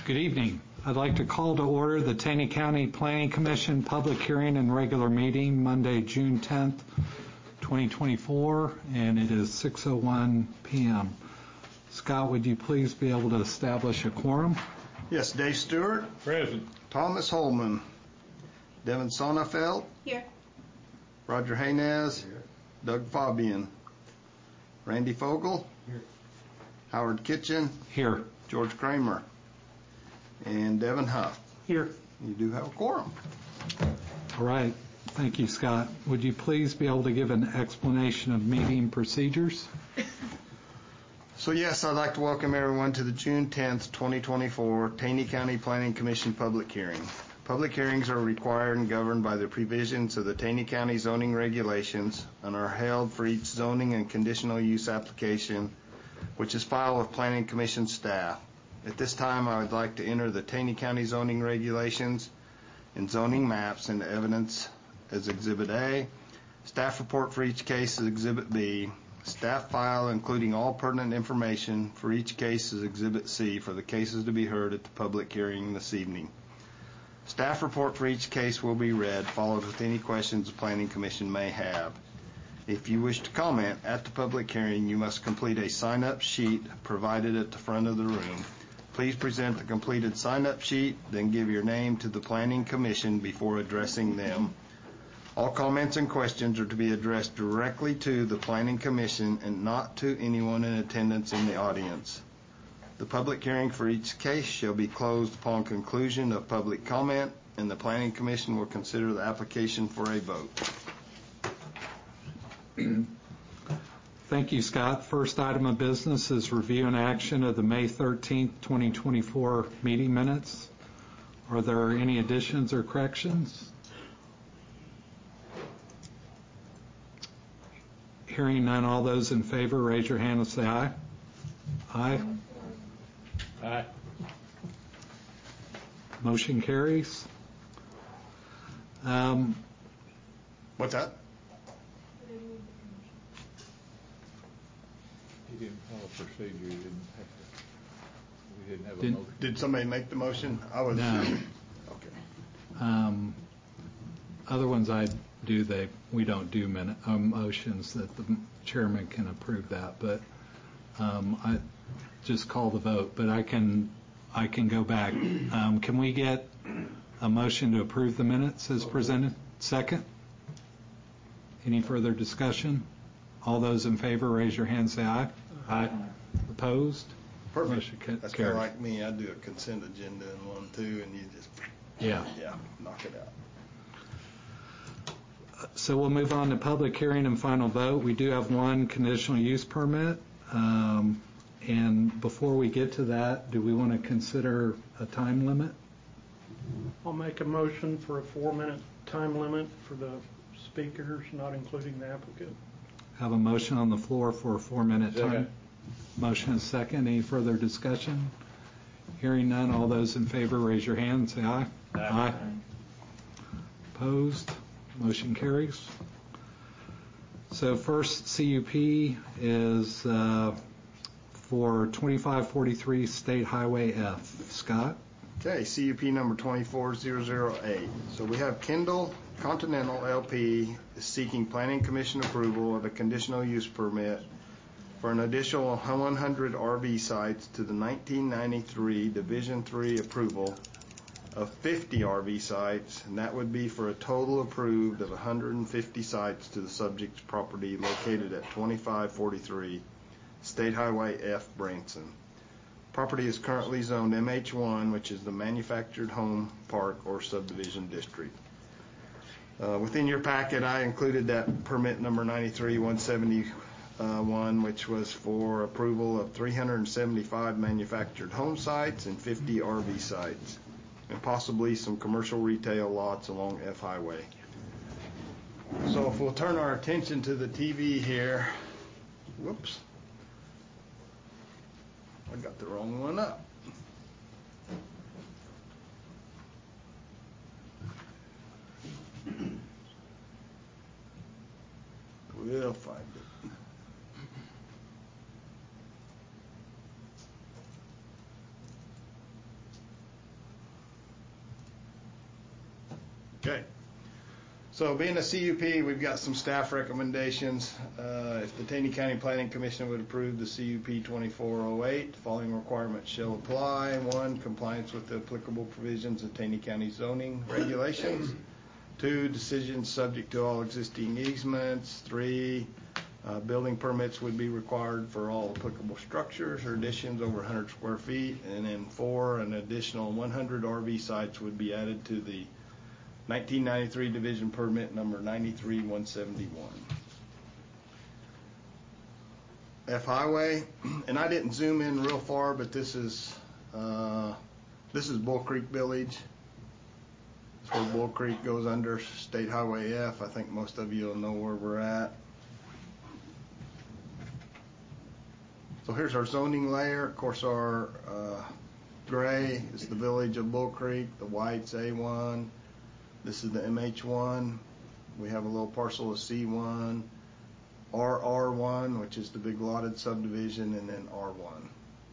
Good evening. I'd like to call to order the Taney County Planning Commission public hearing and regular meeting Monday, June 10th, 2024, and it is 6:01 p.m. Scott, would you please be able to establish a quorum? Yes, Dave Stewart. Present. Thomas Holman. Devin Sonnefeld. Here. Roger Haynez. Here. Doug Fabian. Randy Fogel. Here. Howard Kitchen. Here. George Kramer. And Devin Huff. Here. You do have a quorum. All right. Thank you, Scott. Would you please be able to give an explanation of meeting procedures? So yes, I'd like to welcome everyone to the June 10th, 2024 Taney County Planning Commission public hearing. Public hearings are required and governed by the provisions of the Taney County zoning regulations and are held for each zoning and conditional use application, which is filed with Planning Commission staff. At this time, I would like to enter the Taney County zoning regulations and zoning maps into evidence as Exhibit A. Staff report for each case is Exhibit B. Staff file including all pertinent information for each case is Exhibit C for the cases to be heard at the public hearing this evening. Staff report for each case will be read, followed with any questions the Planning Commission may have. If you wish to comment at the public hearing, you must complete a sign-up sheet provided at the front of the room. Please present the completed sign-up sheet, then give your name to the Planning Commission before addressing them. All comments and questions are to be addressed directly to the Planning Commission and not to anyone in attendance in the audience. The public hearing for each case shall be closed upon conclusion of public comment, and the Planning Commission will consider the application for a vote. Thank you, Scott. First item of business is review and action of the May 13th, 2024 meeting minutes. Are there any additions or corrections? Hearing none, all those in favor, raise your hand and say aye. Aye. Aye. Motion carries. What's that? He didn't follow procedure. He didn't have to. We didn't have a Did- motion. Did somebody make the motion? I was. No. Okay. Other ones I do, we don't do motions that the chairman can approve that, but I just call the vote. But I can go back. Can we get a motion to approve the minutes as presented? Second? Any further discussion? All those in favor, raise your hand, say aye. Aye. Opposed? Perfect. Motion That's kind of like me. I do a consent agenda in one, too, and you just, Yeah. knock it out. So we'll move on to public hearing and final vote. We do have one conditional use permit. And before we get to that, do we want to consider a time limit? I'll make a motion for a 4-minute time limit for the speakers, not including the applicant. Have a motion on the floor for a 4-minute time. Second. Motion is second. Any further discussion? Hearing none, all those in favor raise your hand and say aye. Aye. Opposed? Motion carries. So first CUP is for 2543 State Highway F. Scott? Okay, CUP number 24008. So we have Kendall Continental LP is seeking Planning Commission approval of a conditional use permit for an additional 100 RV sites to the 1993 Division III approval of 50 RV sites, and that would be for a total approved of 150 sites to the subject's property located at 2543 State Highway F, Branson. Property is currently zoned MH1, which is the Manufactured Home Park or Subdivision District. Within your packet, I included that permit number 93-171, which was for approval of 375 manufactured home sites and 50 RV sites, and possibly some commercial retail lots along F Highway. So if we'll turn our attention to the TV here, whoops. I got the wrong one up. We'll find it. Okay. So being a CUP, we've got some staff recommendations. If the Taney County Planning Commission would approve the CUP 2408, the following requirements shall apply. 1, compliance with the applicable provisions of Taney County zoning regulations. 2, decisions subject to all existing easements. 3, building permits would be required for all applicable structures or additions over 100 square feet. And then 4, an additional 100 RV sites would be added to the 1993 division permit number 93171. F Highway, and I didn't zoom in real far, but this is Bull Creek Village. That's where Bull Creek goes under State Highway F. I think most of you will know where we're at. So here's our zoning layer. Of course, our gray is the village of Bull Creek. The white's A1. This is the MH1. We have a little parcel of C1, RR1, which is the big lotted subdivision, and then R1.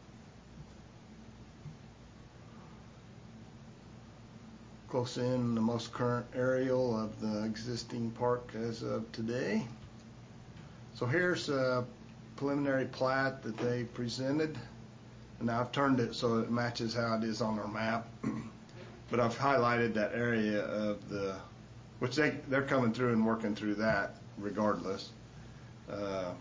Close in the most current aerial of the existing park as of today. So here's a preliminary plat that they presented. And now I've turned it so it matches how it is on our map. But I've highlighted that area of the, which they're coming through and working through that regardless, or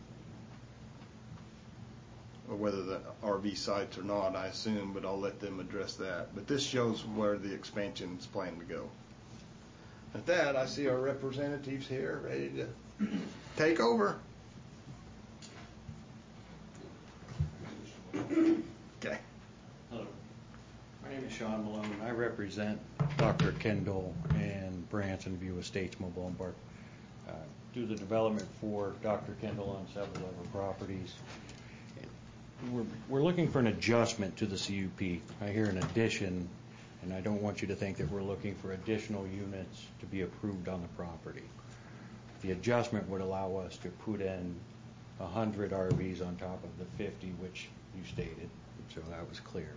whether the RV sites or not, I assume, but I'll let them address that. But this shows where the expansion is planned to go. At that, I see our representatives here ready to take over. Okay. Hello. My name is Sean Malone. I represent Dr. Kendall and Branson View Estates Mobile Home Park. Do the development for Dr. Kendall on several of our properties. We're looking for an adjustment to the CUP. I hear an addition, and I don't want you to think that we're looking for additional units to be approved on the property. The adjustment would allow us to put in 100 RVs on top of the 50, which you stated, so that was clear.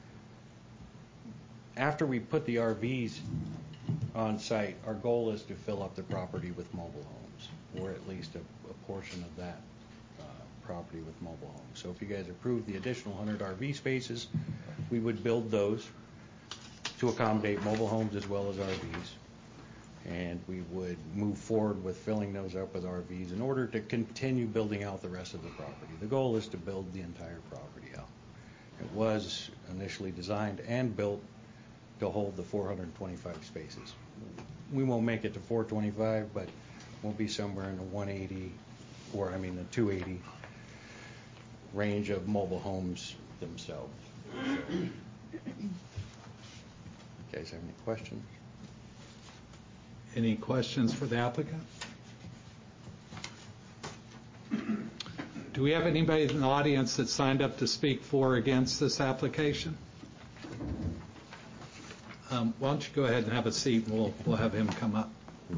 After we put the RVs on site, our goal is to fill up the property with mobile homes, or at least a portion of that property with mobile homes. So if you guys approve the additional 100 RV spaces, we would build those to accommodate mobile homes as well as RVs. And we would move forward with filling those up with RVs in order to continue building out the rest of the property. The goal is to build the entire property out. It was initially designed and built to hold the 425 spaces. We won't make it to 425, but we'll be somewhere in the 180, the 280 range of mobile homes themselves. So, you guys have any questions? Any questions for the applicant? Do we have anybody in the audience that signed up to speak for or against this application? Why don't you go ahead and have a seat, and we'll have him come up.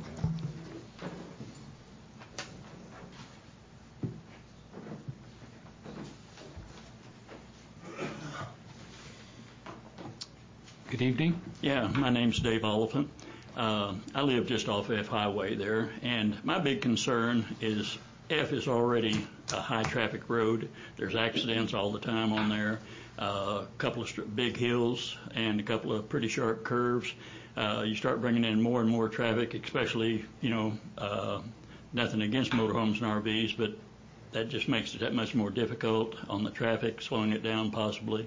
Good evening. Yeah, my name's Dave Oliphant. I live just off F Highway there, and my big concern is F is already a high traffic road. There's accidents all the time on there. A couple of big hills and a couple of pretty sharp curves. You start bringing in more and more traffic, especially, nothing against motorhomes and RVs, but that just makes it that much more difficult on the traffic, slowing it down possibly.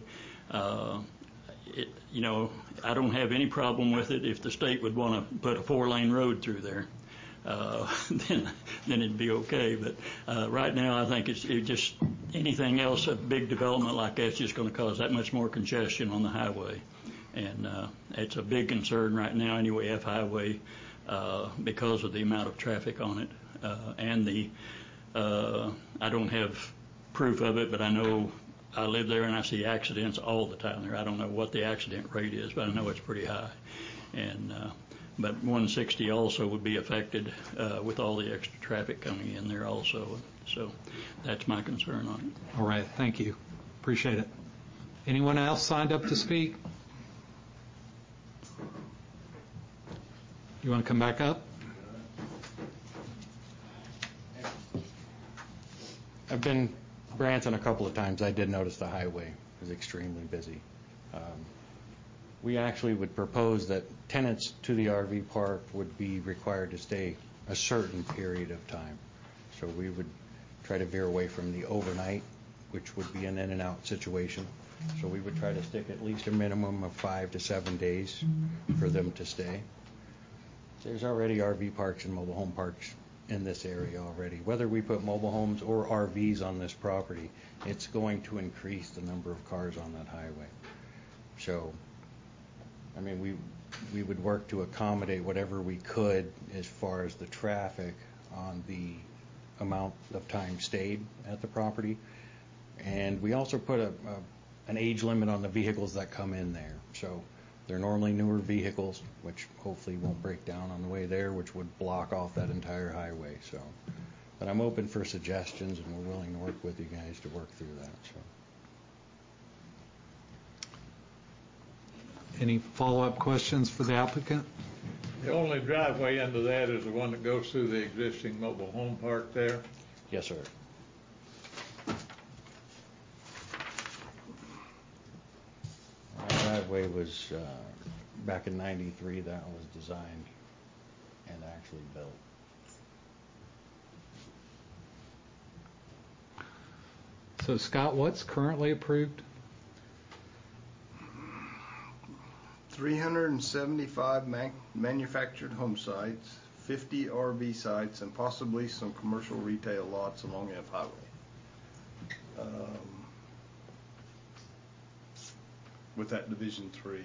I don't have any problem with it if the state would want to put a 4-lane road through there. Then it'd be okay. But right now, I think it's just anything else, a big development like that's just going to cause that much more congestion on the highway. And it's a big concern right now anyway, F Highway, because of the amount of traffic on it. And I don't have proof of it, but I know I live there and I see accidents all the time there. I don't know what the accident rate is, but I know it's pretty high. And but 160 also would be affected with all the extra traffic coming in there also. So that's my concern on it. All right, thank you. Appreciate it. Anyone else signed up to speak? You want to come back up? I've been Branson a couple of times. I did notice the highway is extremely busy. We actually would propose that tenants to the RV park would be required to stay a certain period of time. So we would try to veer away from the overnight, which would be an in and out situation. So we would try to stick at least a minimum of 5 to 7 days for them to stay. There's already RV parks and mobile home parks in this area already. Whether we put mobile homes or RVs on this property, it's going to increase the number of cars on that highway. So, I mean, we would work to accommodate whatever we could as far as the traffic on the amount of time stayed at the property. And we also put an age limit on the vehicles that come in there. So they're normally newer vehicles, which hopefully won't break down on the way there, which would block off that entire highway. So, but I'm open for suggestions, and we're willing to work with you guys to work through that. So. Any follow-up questions for the applicant? The only driveway into that is the one that goes through the existing mobile home park there. Yes, sir. Our driveway was, back in '93, that was designed and actually built. So Scott, what's currently approved? 375 manufactured home sites, 50 RV sites, and possibly some commercial retail lots along F Highway. With that Division 3.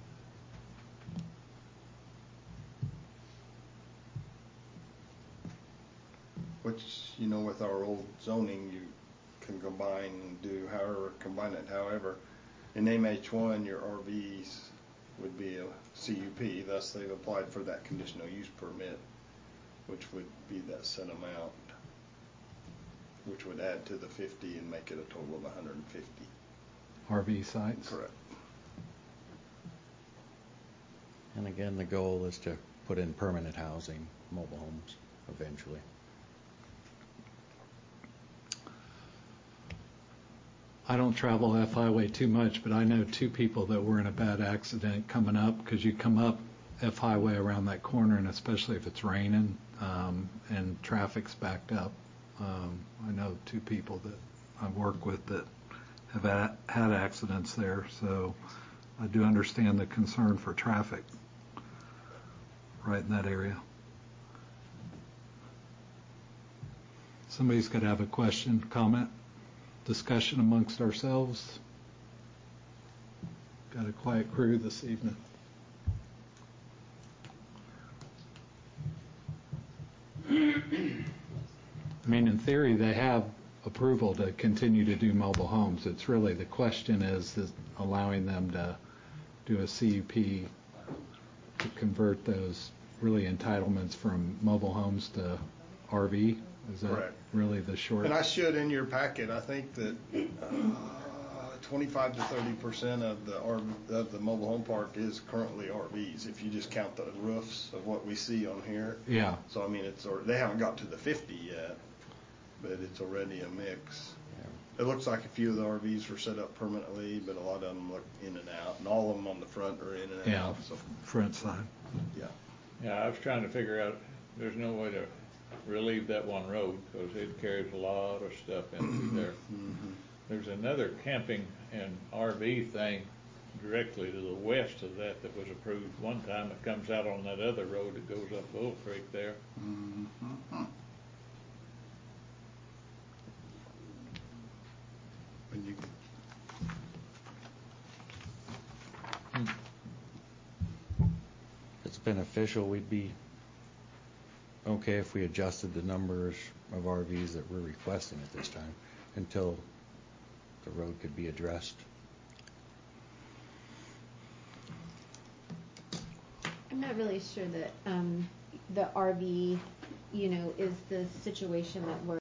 Which, you know, with our old zoning, you can combine and do combine it however. In MH1, your RVs would be a CUP, thus they've applied for that conditional use permit, which would be that set amount, which would add to the 50 and make it a total of 150. RV sites? Correct. And again, the goal is to put in permanent housing, mobile homes, eventually. I don't travel F Highway too much, but I know two people that were in a bad accident coming up, because you come up F Highway around that corner, and especially if it's raining and traffic's backed up. I know two people that I work with that have had accidents there, so I do understand the concern for traffic right in that area. Somebody's got to have a question, comment? Discussion amongst ourselves. Got a quiet crew this evening. I mean, in theory, they have approval to continue to do mobile homes. It's really, the question is allowing them to do a CUP to convert those really entitlements from mobile homes to RV. Is that Correct. Really the short? And I should, in your packet, I think that 25 to 30% of the mobile home park is currently RVs, if you just count the roofs of what we see on here. Yeah. So, I mean, they haven't got to the 50 yet, but it's already a mix. It looks like a few of the RVs were set up permanently, but a lot of them look in and out, and all of them on the front are in and out. So, Front side. yeah. Yeah, I was trying to figure out, there's no way to relieve that one road because it carries a lot of stuff in through there. Mm-hmm. There's another camping and RV thing directly to the west of that was approved one time. It comes out on that other road that goes up Bull Creek there. Mm-hmm. When you It's beneficial. We'd be okay if we adjusted the numbers of RVs that we're requesting at this time until the road could be addressed. I'm not really sure that the RV, is the situation that we're